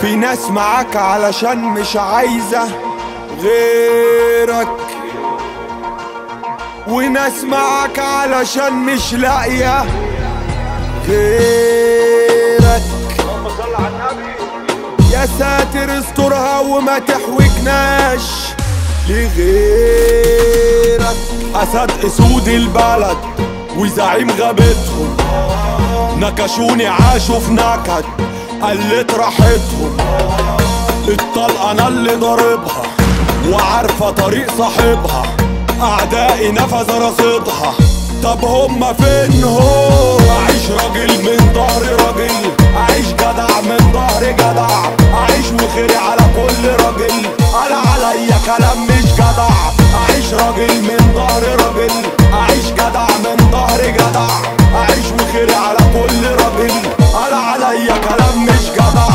في ناس معاك علشان مش عايزة غيرك، وناس معاك علشان مش لاقية غيرك. يا ساتر استرها وما تحوجناش لغيرك. أسد أسود البلد وزعيم غابتهم، نكشوني عاشوا في نكد قلت راحتهم. الطلقة أنا اللي ضاربها وعارفة طريق صاحبها، أعدائي نفذ رصيدها. طب هما فين هو؟ أعيش راجل من ظهر راجل، أعيش جدع من ظهر جدع، أعيش وخيري على كل راجل. قال عليا كلام مش جدع، أعيش راجل من ظهر راجل، أعيش جدع من ظهر جدع، أعيش وخيري على كل راجل. قال عليا كلام مش جدع.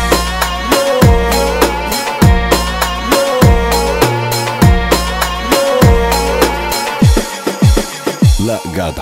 لا جدع.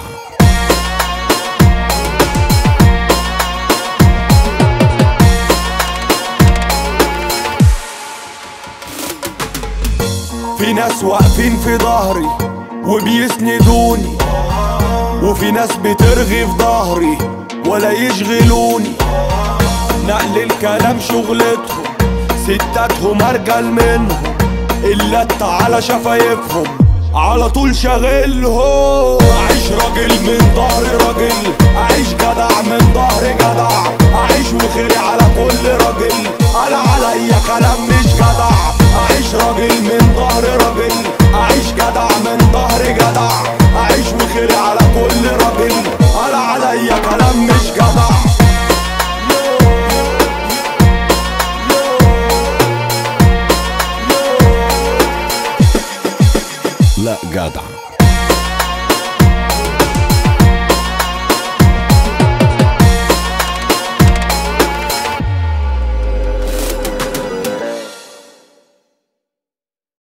في ناس واقفين في ظهري وبيسندوني، وفي ناس بترغي في ظهري ولا يشغلوني. نقل الكلام شغلتهم، ستاتهم ارجل منهم، اللت على شفايفهم على طول شاغلهم. أعيش راجل من ظهر راجل، أعيش جدع من ظهر جدع، أعيش وخيري على كل راجل. قال عليا كلام مش جدع، أعيش راجل من ظهر راجل، أعيش جدع من ظهر جدع، أعيش وخيري على كل راجل. قال عليا كلام مش جدع. لا جدع.